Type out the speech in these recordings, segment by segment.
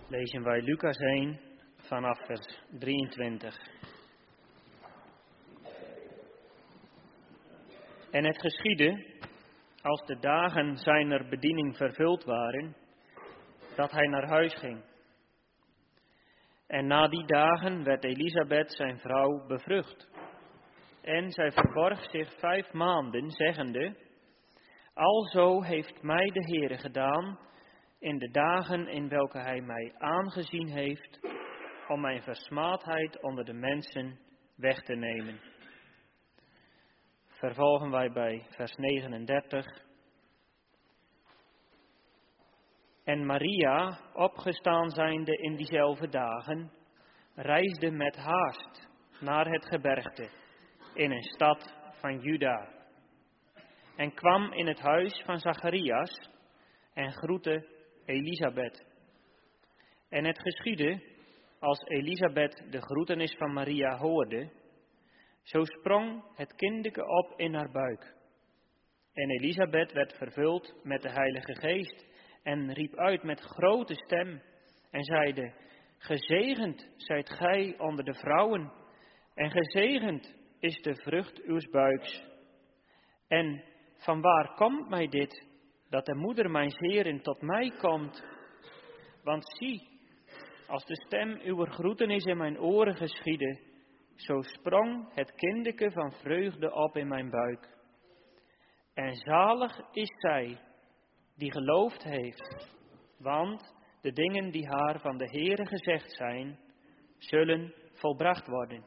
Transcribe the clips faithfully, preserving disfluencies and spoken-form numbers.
Lezen wij Lucas één vanaf vers drieëntwintig. En het geschiedde, als de dagen zijner bediening vervuld waren, dat hij naar huis ging. En na die dagen werd Elisabeth zijn vrouw bevrucht. En zij verborg zich vijf maanden, zeggende: Alzo heeft mij de Heere gedaan in de dagen in welke hij mij aangezien heeft, om mijn versmaadheid onder de mensen weg te nemen. Vervolgen wij bij vers negenendertig. En Maria, opgestaan zijnde in diezelfde dagen, reisde met haast naar het gebergte, in een stad van Juda. En kwam in het huis van Zacharias en groette Elisabeth. En het geschiedde, als Elisabeth de groetenis van Maria hoorde, zo sprong het kindeke op in haar buik. En Elisabeth werd vervuld met de Heilige Geest en riep uit met grote stem en zeide: Gezegend zijt gij onder de vrouwen, en gezegend is de vrucht uws buiks. En vanwaar komt mij dit, dat de moeder mijns Heeren tot mij komt? Want zie, als de stem uw groetenis in mijn oren geschiedde, zo sprong het kindeke van vreugde op in mijn buik. En zalig is zij die geloofd heeft, want de dingen die haar van de Heere gezegd zijn, zullen volbracht worden.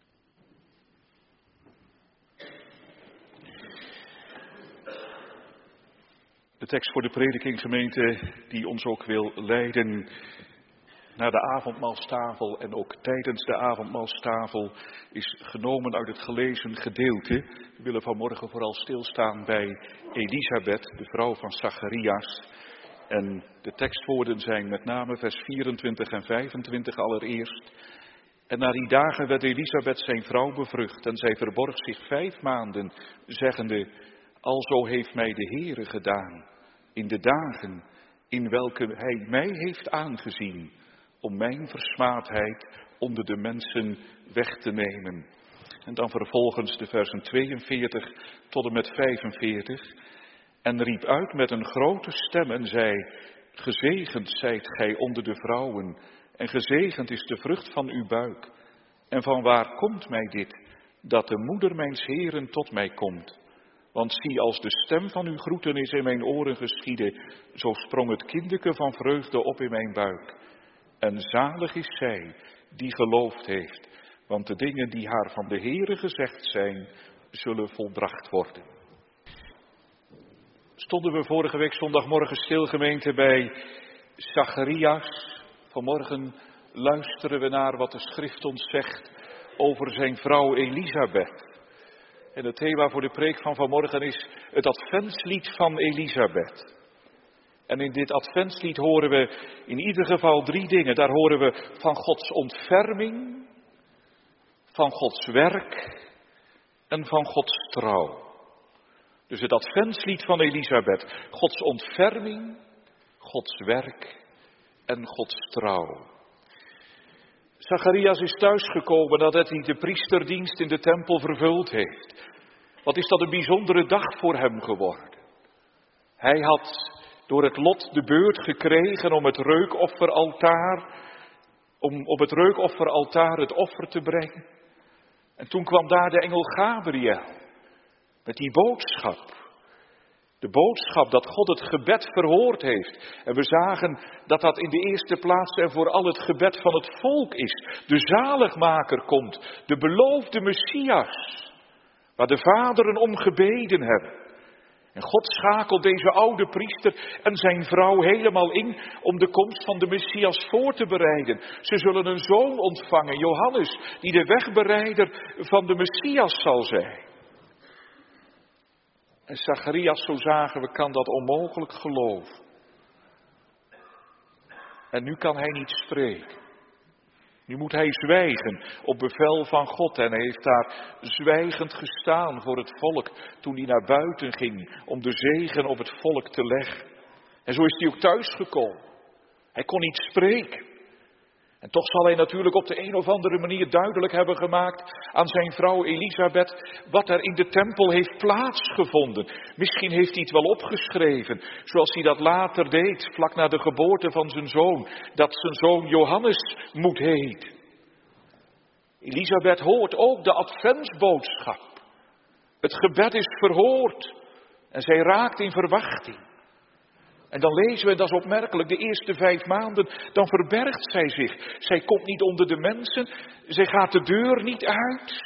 De tekst voor de predikinggemeente die ons ook wil leiden naar de avondmaalstafel en ook tijdens de avondmaalstafel is genomen uit het gelezen gedeelte. We willen vanmorgen vooral stilstaan bij Elisabeth, de vrouw van Zacharias. En de tekstwoorden zijn met name vers vierentwintig en vijfentwintig allereerst. En na die dagen werd Elisabeth zijn vrouw bevrucht en zij verborg zich vijf maanden, zeggende: Alzo heeft mij de Heere gedaan in de dagen in welke hij mij heeft aangezien, om mijn versmaadheid onder de mensen weg te nemen. En dan vervolgens de versen tweeënveertig tot en met vijfenveertig. En riep uit met een grote stem en zei: Gezegend zijt gij onder de vrouwen, en gezegend is de vrucht van uw buik. En vanwaar komt mij dit, dat de moeder mijns Heeren tot mij komt? Want zie, als de stem van uw groetenis in mijn oren geschiedde, zo sprong het kindeke van vreugde op in mijn buik. En zalig is zij die geloofd heeft, want de dingen die haar van de Heere gezegd zijn, zullen volbracht worden. Stonden we vorige week zondagmorgen stil, gemeente, bij Zacharias. Vanmorgen luisteren we naar wat de schrift ons zegt over zijn vrouw Elisabeth. En het thema voor de preek van vanmorgen is het adventslied van Elisabeth. En in dit adventslied horen we in ieder geval drie dingen. Daar horen we van Gods ontferming, van Gods werk en van Gods trouw. Dus het adventslied van Elisabeth. Gods ontferming, Gods werk en Gods trouw. Zacharias is thuisgekomen nadat hij de priesterdienst in de tempel vervuld heeft. Wat is dat een bijzondere dag voor hem geworden. Hij had door het lot de beurt gekregen om het reukofferaltaar, om op het reukofferaltaar het offer te brengen. En toen kwam daar de engel Gabriël met die boodschap. De boodschap dat God het gebed verhoord heeft. En we zagen dat dat in de eerste plaats en vooral het gebed van het volk is. De zaligmaker komt, de beloofde Messias, waar de vaderen om gebeden hebben. En God schakelt deze oude priester en zijn vrouw helemaal in om de komst van de Messias voor te bereiden. Ze zullen een zoon ontvangen, Johannes, die de wegbereider van de Messias zal zijn. En Zacharias, zo zagen we, kan dat onmogelijk geloven. En nu kan hij niet spreken. Nu moet hij zwijgen op bevel van God. En hij heeft daar zwijgend gestaan voor het volk toen hij naar buiten ging om de zegen op het volk te leggen. En zo is hij ook thuisgekomen. Hij kon niet spreken. En toch zal hij natuurlijk op de een of andere manier duidelijk hebben gemaakt aan zijn vrouw Elisabeth wat er in de tempel heeft plaatsgevonden. Misschien heeft hij het wel opgeschreven, zoals hij dat later deed, vlak na de geboorte van zijn zoon, dat zijn zoon Johannes moet heten. Elisabeth hoort ook de adventsboodschap. Het gebed is verhoord en zij raakt in verwachting. En dan lezen we, dat is opmerkelijk, de eerste vijf maanden, dan verbergt zij zich. Zij komt niet onder de mensen, zij gaat de deur niet uit.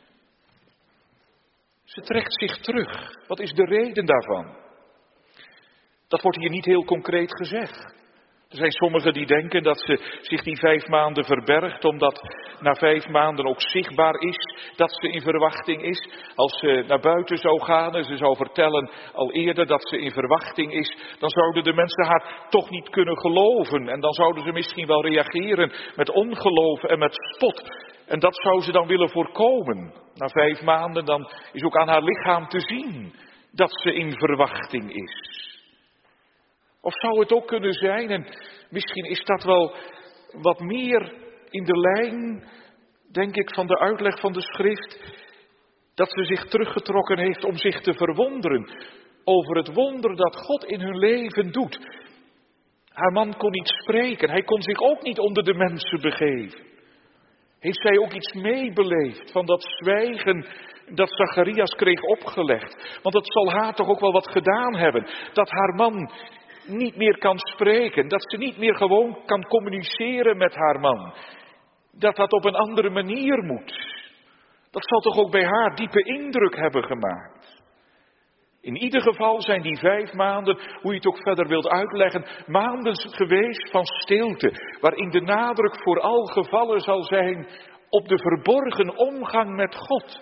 Ze trekt zich terug. Wat is de reden daarvan? Dat wordt hier niet heel concreet gezegd. Er zijn sommigen die denken dat ze zich die vijf maanden verbergt, omdat na vijf maanden ook zichtbaar is dat ze in verwachting is. Als ze naar buiten zou gaan en ze zou vertellen al eerder dat ze in verwachting is, dan zouden de mensen haar toch niet kunnen geloven. En dan zouden ze misschien wel reageren met ongeloof en met spot. En dat zou ze dan willen voorkomen. Na vijf maanden dan is ook aan haar lichaam te zien dat ze in verwachting is. Of zou het ook kunnen zijn, en misschien is dat wel wat meer in de lijn, denk ik, van de uitleg van de schrift, dat ze zich teruggetrokken heeft om zich te verwonderen over het wonder dat God in hun leven doet. Haar man kon niet spreken, hij kon zich ook niet onder de mensen begeven. Heeft zij ook iets meebeleefd van dat zwijgen dat Zacharias kreeg opgelegd? Want het zal haar toch ook wel wat gedaan hebben, dat haar man niet meer kan spreken, dat ze niet meer gewoon kan communiceren met haar man. Dat dat op een andere manier moet. Dat zal toch ook bij haar diepe indruk hebben gemaakt. In ieder geval zijn die vijf maanden, hoe je het ook verder wilt uitleggen, maanden geweest van stilte, waarin de nadruk vooral gevallen zal zijn op de verborgen omgang met God.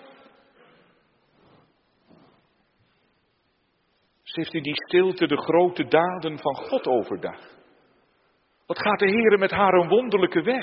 Ze heeft in die stilte de grote daden van God overdacht. Wat gaat de Heere met haar een wonderlijke weg?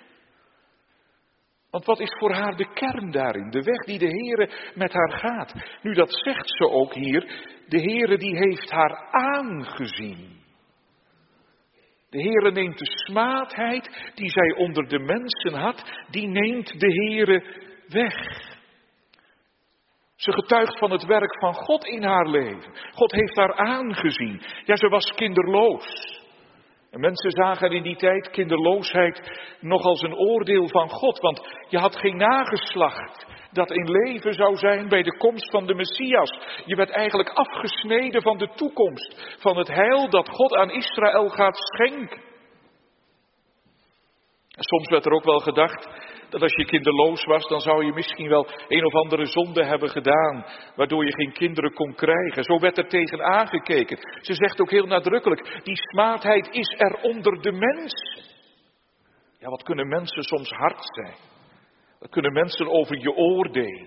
Want wat is voor haar de kern daarin? De weg die de Heere met haar gaat. Nu, dat zegt ze ook hier. De Heere die heeft haar aangezien. De Heere neemt de smaadheid die zij onder de mensen had, die neemt de Heere weg. Ze getuigt van het werk van God in haar leven. God heeft haar aangezien. Ja, ze was kinderloos. En mensen zagen in die tijd kinderloosheid nog als een oordeel van God. Want je had geen nageslacht dat in leven zou zijn bij de komst van de Messias. Je werd eigenlijk afgesneden van de toekomst. Van het heil dat God aan Israël gaat schenken. En soms werd er ook wel gedacht dat als je kinderloos was, dan zou je misschien wel een of andere zonde hebben gedaan, waardoor je geen kinderen kon krijgen. Zo werd er tegen aangekeken. Ze zegt ook heel nadrukkelijk, die smaadheid is er onder de mens. Ja, wat kunnen mensen soms hard zijn? Wat kunnen mensen over je oordelen?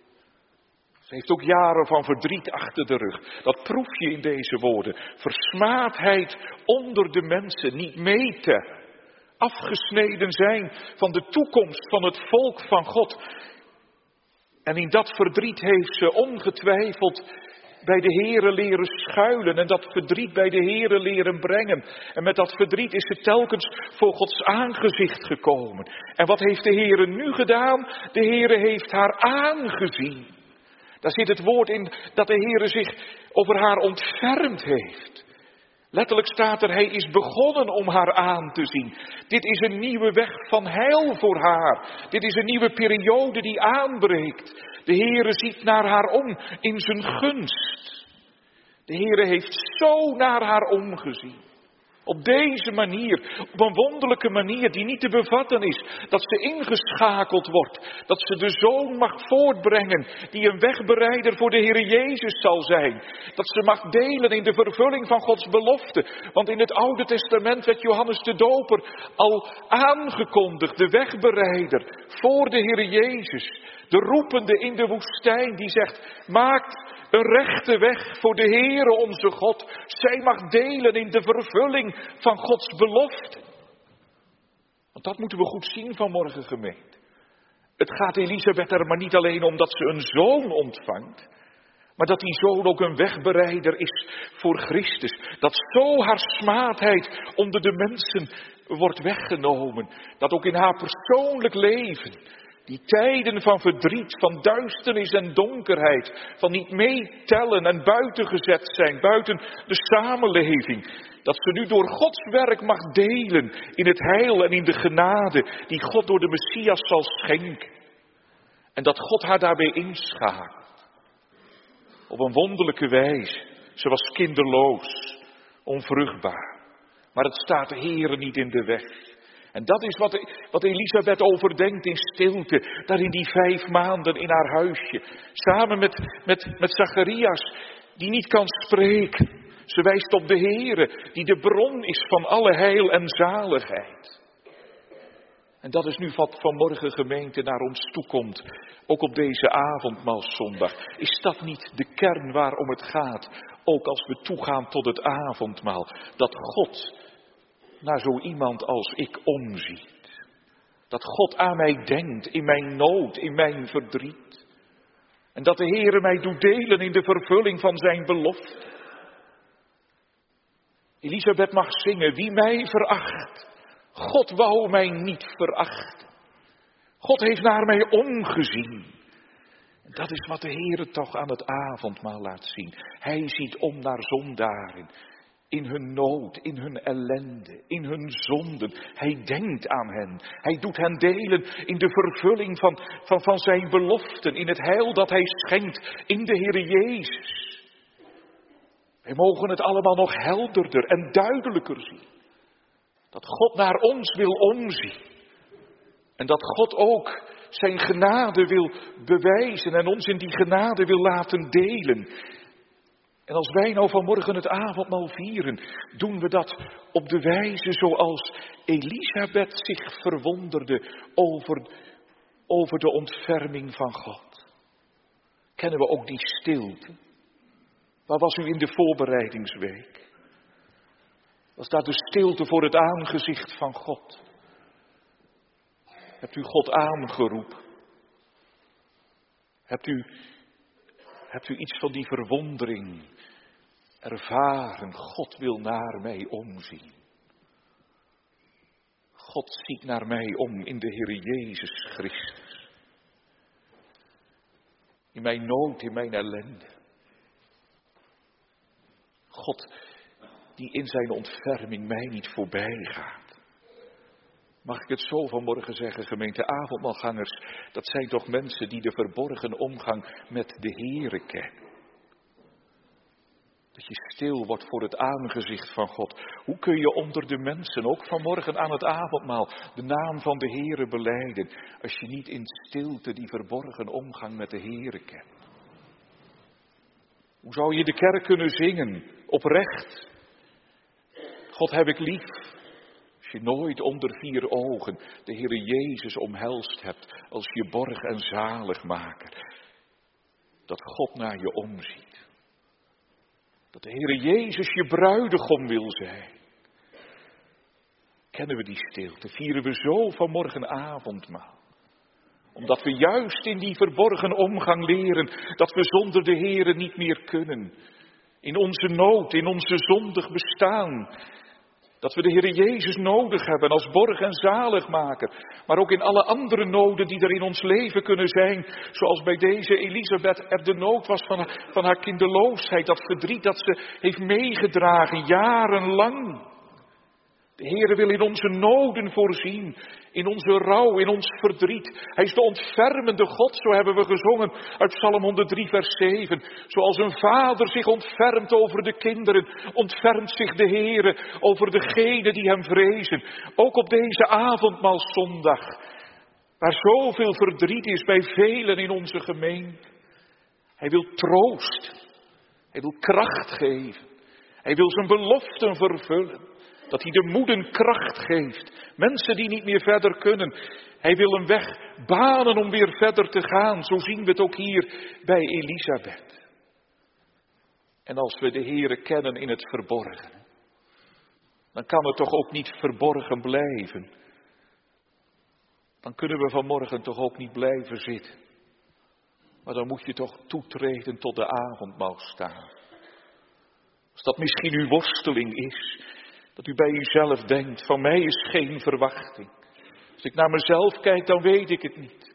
Ze heeft ook jaren van verdriet achter de rug. Dat proef je in deze woorden. Versmaadheid onder de mensen, niet meten. Afgesneden zijn van de toekomst van het volk van God. En in dat verdriet heeft ze ongetwijfeld bij de Heere leren schuilen en dat verdriet bij de Heere leren brengen. En met dat verdriet is ze telkens voor Gods aangezicht gekomen. En wat heeft de Heere nu gedaan? De Heere heeft haar aangezien. Daar zit het woord in dat de Heere zich over haar ontfermd heeft. Letterlijk staat er, hij is begonnen om haar aan te zien. Dit is een nieuwe weg van heil voor haar. Dit is een nieuwe periode die aanbreekt. De Heere ziet naar haar om in zijn gunst. De Heere heeft zo naar haar omgezien. Op deze manier, op een wonderlijke manier die niet te bevatten is. Dat ze ingeschakeld wordt. Dat ze de Zoon mag voortbrengen die een wegbereider voor de Heer Jezus zal zijn. Dat ze mag delen in de vervulling van Gods belofte. Want in het Oude Testament werd Johannes de Doper al aangekondigd. De wegbereider voor de Heer Jezus. De roepende in de woestijn die zegt, maakt een rechte weg voor de Heere onze God. Zij mag delen in de vervulling van Gods belofte. Want dat moeten we goed zien vanmorgen, gemeente. Het gaat Elisabeth er maar niet alleen om dat ze een zoon ontvangt. Maar dat die zoon ook een wegbereider is voor Christus. Dat zo haar smaadheid onder de mensen wordt weggenomen. Dat ook in haar persoonlijk leven, die tijden van verdriet, van duisternis en donkerheid, van niet meetellen en buitengezet zijn, buiten de samenleving, dat ze nu door Gods werk mag delen in het heil en in de genade die God door de Messias zal schenken. En dat God haar daarbij inschakelt. Op een wonderlijke wijze. Ze was kinderloos, onvruchtbaar. Maar het staat de Heere niet in de weg. En dat is wat, wat Elisabeth overdenkt in stilte. Daar in die vijf maanden in haar huisje. Samen met, met, met Zacharias, die niet kan spreken. Ze wijst op de Heere, die de bron is van alle heil en zaligheid. En dat is nu wat vanmorgen gemeente naar ons toekomt. Ook op deze avondmaalszondag. Is dat niet de kern waarom het gaat? Ook als we toegaan tot het avondmaal. Dat God naar zo iemand als ik omziet. Dat God aan mij denkt in mijn nood, in mijn verdriet. En dat de Heere mij doet delen in de vervulling van zijn belofte. Elisabeth mag zingen, wie mij veracht. God wou mij niet verachten. God heeft naar mij omgezien. En dat is wat de Heere toch aan het avondmaal laat zien. Hij ziet om naar zondaren. In hun nood, in hun ellende, in hun zonden. Hij denkt aan hen. Hij doet hen delen in de vervulling van, van, van zijn beloften. In het heil dat hij schenkt in de Heere Jezus. Wij mogen het allemaal nog helderder en duidelijker zien. Dat God naar ons wil omzien. En dat God ook zijn genade wil bewijzen en ons in die genade wil laten delen. En als wij nou vanmorgen het avondmaal vieren, doen we dat op de wijze zoals Elisabeth zich verwonderde over, over de ontferming van God. Kennen we ook die stilte? Waar was u in de voorbereidingsweek? Was daar de stilte voor het aangezicht van God? Hebt u God aangeroepen? Hebt u, hebt u iets van die verwondering ervaren? God wil naar mij omzien. God ziet naar mij om in de Heer Jezus Christus. In mijn nood, in mijn ellende. God die in zijn ontferming mij niet voorbij gaat. Mag ik het zo vanmorgen zeggen, gemeente avondmaalgangers, dat zijn toch mensen die de verborgen omgang met de Heere kennen. Dat je stil wordt voor het aangezicht van God. Hoe kun je onder de mensen, ook vanmorgen aan het avondmaal, de naam van de Heere belijden, als je niet in stilte die verborgen omgang met de Heere kent? Hoe zou je de kerk kunnen zingen, oprecht? God heb ik lief. Als je nooit onder vier ogen de Heere Jezus omhelst hebt als je borg en zaligmaker. Dat God naar je omziet. Dat de Heere Jezus je bruidegom wil zijn. Kennen we die stilte? Vieren we zo vanmorgen avondmaal. Omdat we juist in die verborgen omgang leren dat we zonder de Heere niet meer kunnen. In onze nood, in onze zondig bestaan. Dat we de Heere Jezus nodig hebben als borg en zaligmaker. Maar ook in alle andere noden die er in ons leven kunnen zijn. Zoals bij deze Elisabeth er de nood was van, van haar kinderloosheid. Dat verdriet dat ze heeft meegedragen jarenlang. De Heere wil in onze noden voorzien. In onze rouw, in ons verdriet. Hij is de ontfermende God, zo hebben we gezongen uit Psalm honderddrie vers zeven. Zoals een vader zich ontfermt over de kinderen, ontfermt zich de Heere over degenen die hem vrezen. Ook op deze avondmaalszondag, waar zoveel verdriet is bij velen in onze gemeente. Hij wil troost, hij wil kracht geven, hij wil zijn beloften vervullen. Dat hij de moeden kracht geeft. Mensen die niet meer verder kunnen. Hij wil een weg banen om weer verder te gaan. Zo zien we het ook hier bij Elisabeth. En als we de Heere kennen in het verborgen. Dan kan het toch ook niet verborgen blijven. Dan kunnen we vanmorgen toch ook niet blijven zitten. Maar dan moet je toch toetreden tot de avondmaal staan. Als dat misschien uw worsteling is. Dat u bij uzelf denkt, van mij is geen verwachting. Als ik naar mezelf kijk, dan weet ik het niet.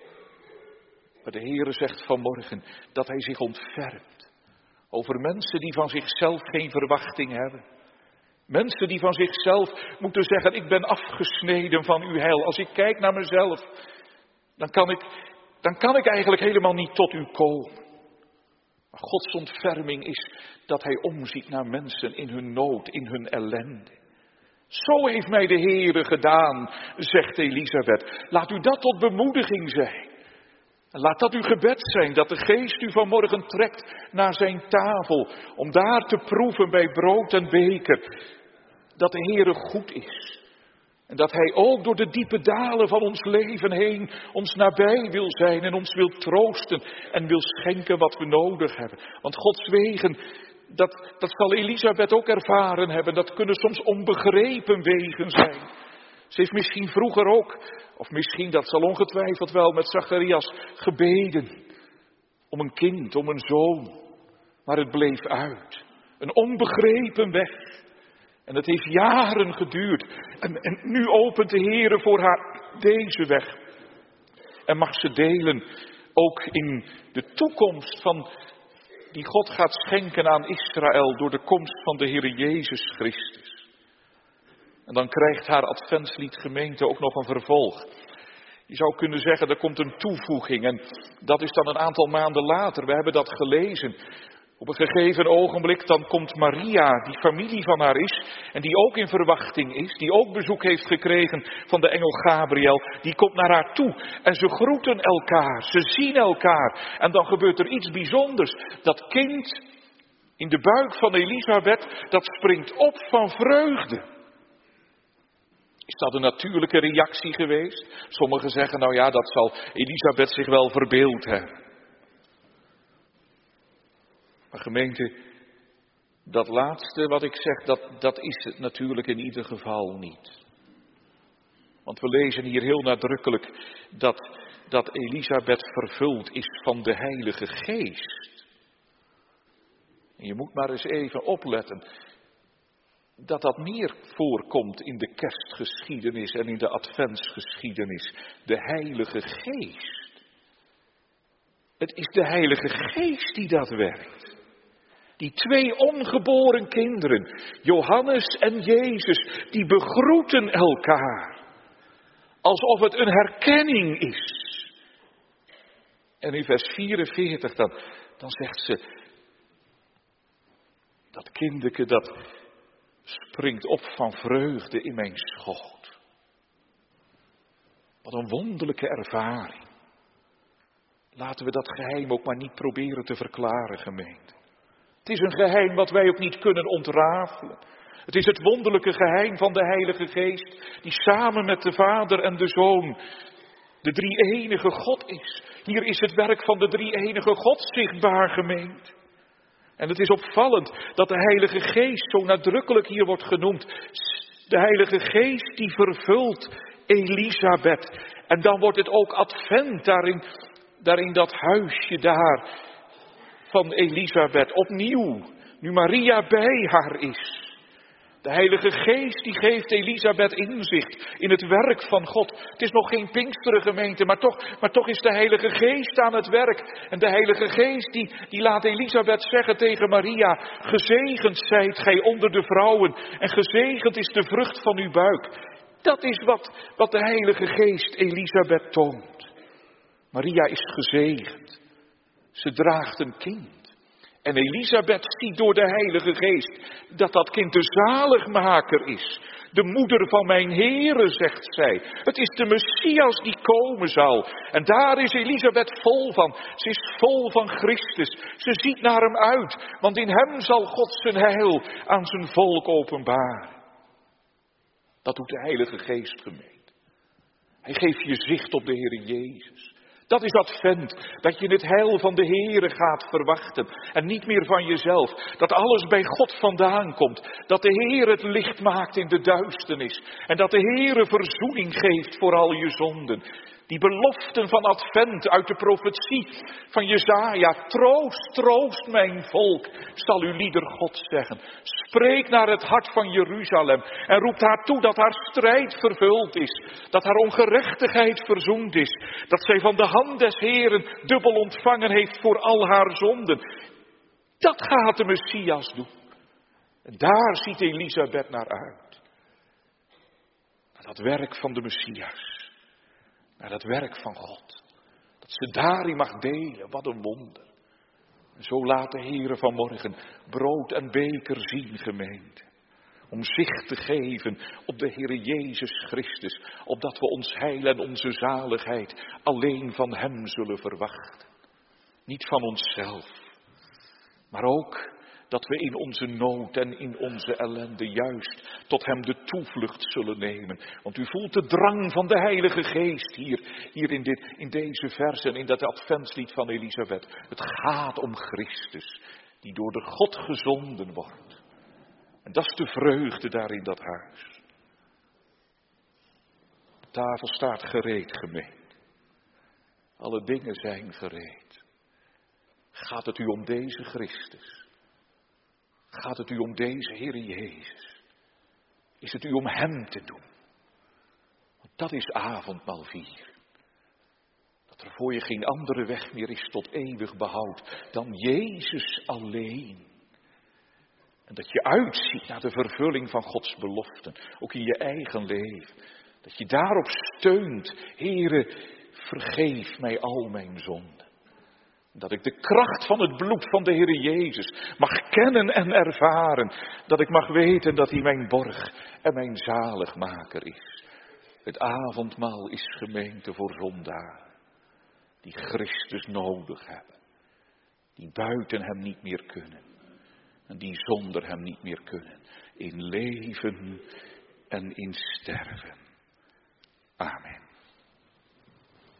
Maar de Heere zegt vanmorgen dat hij zich ontfermt over mensen die van zichzelf geen verwachting hebben. Mensen die van zichzelf moeten zeggen, ik ben afgesneden van uw heil. Als ik kijk naar mezelf, dan kan ik, dan kan ik eigenlijk helemaal niet tot u komen. Maar Gods ontferming is dat hij omziet naar mensen in hun nood, in hun ellende. Zo heeft mij de Heere gedaan, zegt Elisabeth. Laat u dat tot bemoediging zijn. En laat dat uw gebed zijn, dat de Geest u vanmorgen trekt naar zijn tafel. Om daar te proeven bij brood en beker. Dat de Heere goed is. En dat hij ook door de diepe dalen van ons leven heen ons nabij wil zijn en ons wil troosten en wil schenken wat we nodig hebben. Want Gods wegen, dat, dat zal Elisabeth ook ervaren hebben, dat kunnen soms onbegrepen wegen zijn. Ze heeft misschien vroeger ook, of misschien dat zal ongetwijfeld wel met Zacharias gebeden. Om een kind, om een zoon. Maar het bleef uit. Een onbegrepen weg. En het heeft jaren geduurd. En, en nu opent de Heere voor haar deze weg. En mag ze delen ook in de toekomst van die God gaat schenken aan Israël door de komst van de Heere Jezus Christus. En dan krijgt haar adventslied gemeente ook nog een vervolg. Je zou kunnen zeggen, er komt een toevoeging. En dat is dan een aantal maanden later. We hebben dat gelezen. Op een gegeven ogenblik dan komt Maria, die familie van haar is. En die ook in verwachting is. Die ook bezoek heeft gekregen van de engel Gabriel. Die komt naar haar toe. En ze groeten elkaar. Ze zien elkaar. En dan gebeurt er iets bijzonders. Dat kind in de buik van Elisabeth, dat springt op van vreugde. Is dat een natuurlijke reactie geweest? Sommigen zeggen, nou ja, dat zal Elisabeth zich wel verbeeld hebben. Maar gemeente, dat laatste wat ik zeg, dat, dat is het natuurlijk in ieder geval niet. Want we lezen hier heel nadrukkelijk dat, dat Elisabeth vervuld is van de Heilige Geest. En je moet maar eens even opletten dat dat meer voorkomt in de kerstgeschiedenis en in de adventsgeschiedenis. De Heilige Geest. Het is de Heilige Geest die dat werkt. Die twee ongeboren kinderen, Johannes en Jezus, die begroeten elkaar. Alsof het een herkenning is. En in vers vierenveertig dan, dan zegt ze, dat kindeke dat springt op van vreugde in mijn schoot. Wat een wonderlijke ervaring. Laten we dat geheim ook maar niet proberen te verklaren, gemeente. Het is een geheim wat wij ook niet kunnen ontrafelen. Het is het wonderlijke geheim van de Heilige Geest, die samen met de Vader en de Zoon de drie-enige God is. Hier is het werk van de drie-enige God zichtbaar, gemeente. En het is opvallend dat de Heilige Geest zo nadrukkelijk hier wordt genoemd. De Heilige Geest die vervult Elisabeth. En dan wordt het ook advent daarin, daarin dat huisje daar van Elisabeth. Opnieuw, nu Maria bij haar is. De Heilige Geest die geeft Elisabeth inzicht in het werk van God. Het is nog geen Pinksteren gemeente, maar toch, maar toch is de Heilige Geest aan het werk. En de Heilige Geest die, die laat Elisabeth zeggen tegen Maria, gezegend zijt gij onder de vrouwen en gezegend is de vrucht van uw buik. Dat is wat, wat de Heilige Geest Elisabeth toont. Maria is gezegend. Ze draagt een kind. En Elisabeth ziet door de Heilige Geest dat dat kind de zaligmaker is. De moeder van mijn Heere, zegt zij. Het is de Messias die komen zal. En daar is Elisabeth vol van. Ze is vol van Christus. Ze ziet naar hem uit. Want in hem zal God zijn heil aan zijn volk openbaren. Dat doet de Heilige Geest, gemeente. Hij geeft je zicht op de Heere Jezus. Dat is advent, dat je het heil van de Heere gaat verwachten en niet meer van jezelf. Dat alles bij God vandaan komt, dat de Heere het licht maakt in de duisternis en dat de Heere verzoening geeft voor al je zonden. Die beloften van Advent uit de profetie van Jesaja. Troost, troost mijn volk, zal uw lieder God zeggen. Spreek naar het hart van Jeruzalem en roept haar toe dat haar strijd vervuld is. Dat haar ongerechtigheid verzoend is. Dat zij van de hand des Heeren dubbel ontvangen heeft voor al haar zonden. Dat gaat de Messias doen. En daar ziet Elisabeth naar uit. Naar dat werk van de Messias. Naar dat werk van God. Dat ze daarin mag delen. Wat een wonder. En zo laat de Heere vanmorgen brood en beker zien, gemeente. Om zicht te geven op de Heere Jezus Christus. Opdat we ons heil en onze zaligheid alleen van Hem zullen verwachten. Niet van onszelf. Maar ook dat we in onze nood en in onze ellende juist tot Hem de toevlucht zullen nemen. Want u voelt de drang van de Heilige Geest hier, hier in, dit, in deze versen, in dat adventslied van Elisabeth. Het gaat om Christus, die door de God gezonden wordt. En dat is de vreugde daar in dat huis. De tafel staat gereed, gemeente. Alle dingen zijn gereed. Gaat het u om deze Christus? Gaat het u om deze Heere Jezus? Is het u om Hem te doen? Want dat is avondmaal vieren. Dat er voor je geen andere weg meer is tot eeuwig behoud dan Jezus alleen. En dat je uitziet naar de vervulling van Gods beloften, ook in je eigen leven. Dat je daarop steunt, Heere, vergeef mij al mijn zonden. Dat ik de kracht van het bloed van de Heere Jezus mag kennen en ervaren. Dat ik mag weten dat Hij mijn borg en mijn zaligmaker is. Het avondmaal is gemeente voor zondaren. Die Christus nodig hebben. Die buiten Hem niet meer kunnen. En die zonder Hem niet meer kunnen. In leven en in sterven.